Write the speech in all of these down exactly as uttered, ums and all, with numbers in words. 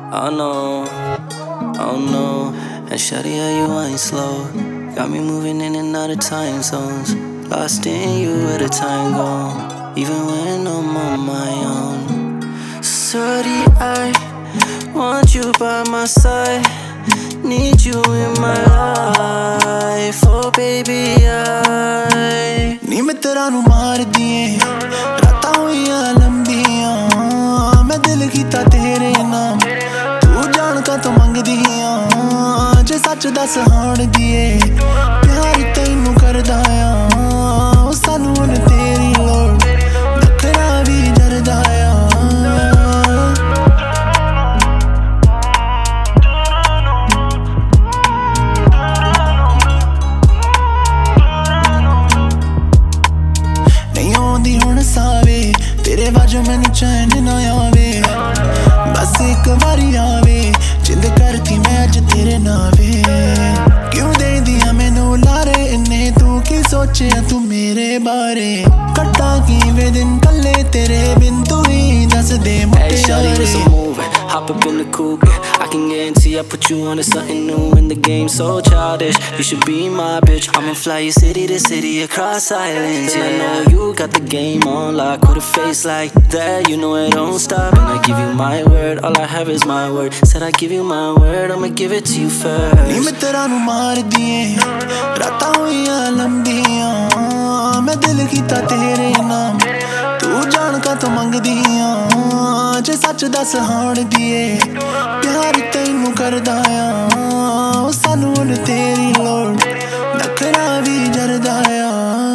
Oh no, oh no. And shawty, how you ain't slow. Got me moving in and out of time zones. Lost in you where the time gone. Even when I'm on my own. Shawty, I want you by my side. Need you in my life. Oh baby, I नी मैं तेरा नू मार दिए रातां होइयां लंबियां मैं दिल कीता तेरे नाम तू जान का तो मंगदियां जे सच दस हाण दिए प्यार तैनू करदा आ सानू हुण तेरी लोड़ नखरा भी जरदा आ हुण सावे तेरे वाजो मैनू चैन ना आवे बस एक बारी आवे जिंद करती मैं अज तेरे नावे क्यों दे दिया मैनू लारे इन्ने तू की सोचे तू मेरे बारे कट्टा किवें दिन कल्ले तेरे बिन तू ही दस दे Hey shawty, it's a move. Hop up in the coupe. I can guarantee I put you on to something new. In the game so childish. You should be my bitch. I'ma fly you city to city across islands. Yeah, I know you got the game on lock. With a face like that, you know it don't stop. And I give you my word, all I have is my word. Said I give you my word, I'ma give it to you first. नी मैं तेरा नू मार दिए रातां होइयां लंबियां मैं दिल कीता तेरे नाम तू जान का तो मंगदियां जे सच दस हाण दिए प्यार तैनू करदा आ सानू हुण तेरी लोड़ नखरा भी जरदा आ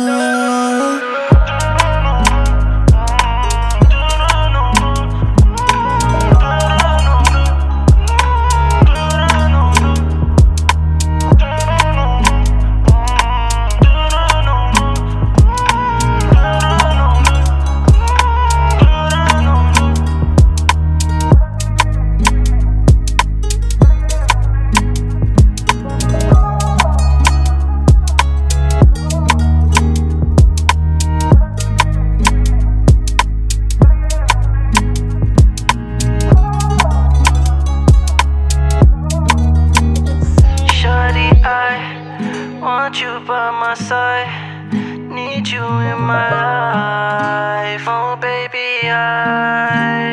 Want you by my side, need you in my life. Oh baby, I